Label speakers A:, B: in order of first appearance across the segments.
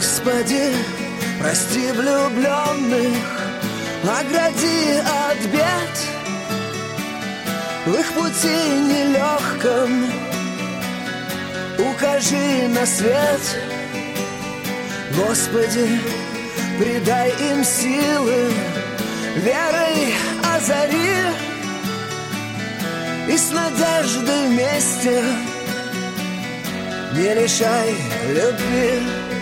A: Господи, прости влюбленных, огради от бед. В их пути нелегком укажи на свет. Господи, придай им силы, верой озари, и с надеждой вместе не лишай любви.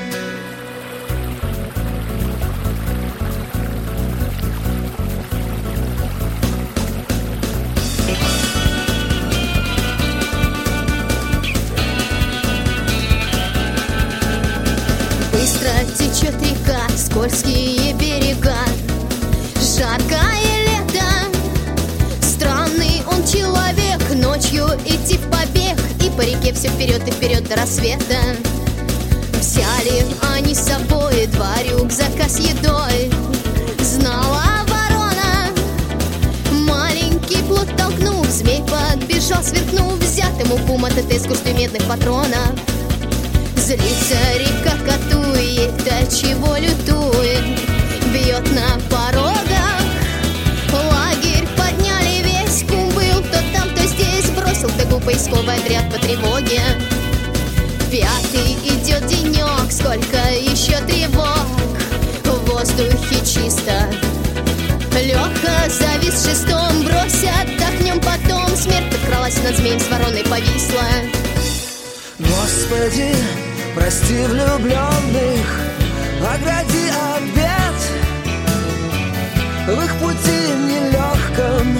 B: Быстро течет река, скользкие берега, жаркое лето. Странный он человек, ночью идти в побег, и по реке все вперед и вперед до рассвета. Взяли они с собой 2 рюкзака с едой. Знала ворона, маленький плод толкнув, змей подбежал, сверкнув, взят ему пума ТТ с кустью медных патронов. Злится река, катует, до чего лютует, бьет на порогах. Лагерь подняли весь, кум был то там, то здесь, бросил тыгу поисковый отряд по тревоге. 5-й идет денек, сколько еще тревог, в воздухе чисто. Леха завис в 6-м, брось, отдохнем потом. Смерть подкралась над змеем, с вороной повисла.
A: Господи, прости влюбленных, огради от бед. В их пути нелегком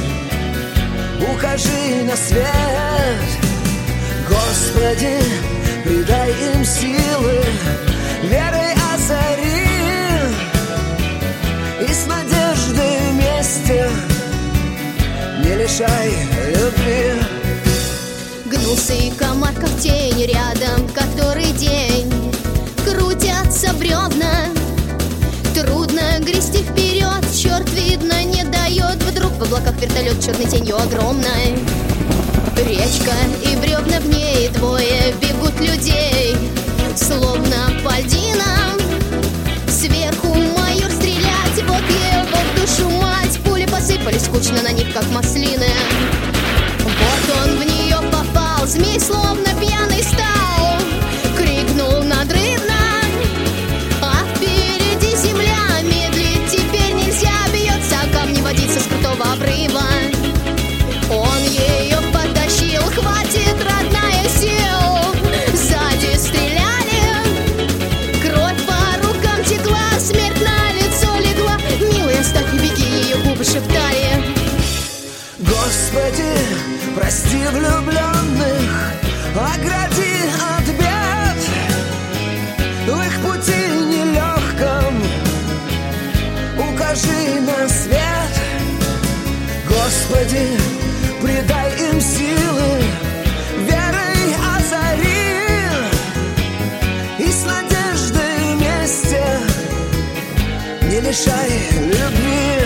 A: укажи на свет. Господи, придай им силы, верой озари, и с надеждой вместе не лишай любви.
B: Гнулся и комар, как тень, рядом который день крутятся бревна. Трудно грести вперед, черт, видно, не дает. Вдруг в облаках вертолет черной тенью огромной. Речка и бревна в ней, 2 бегут людей, словно по льдинам. Сверху майор стрелять, вот его в душу мать. Пули посыпались скучно на них, как маслины. Вот он в нее попал, змей словно пьяный стал, крикнул надрывно, а впереди земля. Медлить теперь нельзя, бьется о камни водица с крутого обрыва. Он ее потащил, хватит, родная, сил. Сзади стреляли, кровь по рукам текла, смерть на лицо легла. Милый, оставь и беги, ее губы шептали.
A: Господи, прости влюбленных, огради от бед. В их пути нелегком укажи на свет. Господи, придай им силы, верой озари, и с надеждой вместе не лишай любви.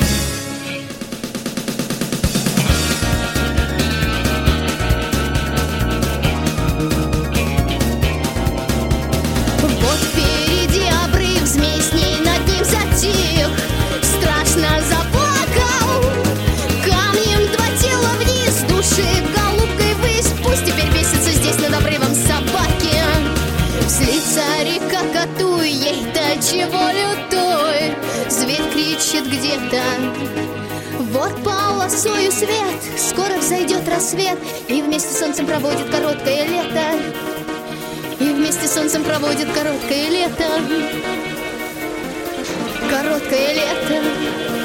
B: Вот впереди обрыв, змей с ней над ним затих, страшно заплакал. Камнем 2 тела вниз, души голубкой ввысь. Пусть теперь бесится здесь над обрывом собаки. Злится река, катуй, ей до чего лютой. Зверь кричит где-то, вот полосою свет. Скоро взойдет рассвет, и вместе с солнцем проводит короткое лето. И вместе с солнцем проводит короткое лето. Короткое лето.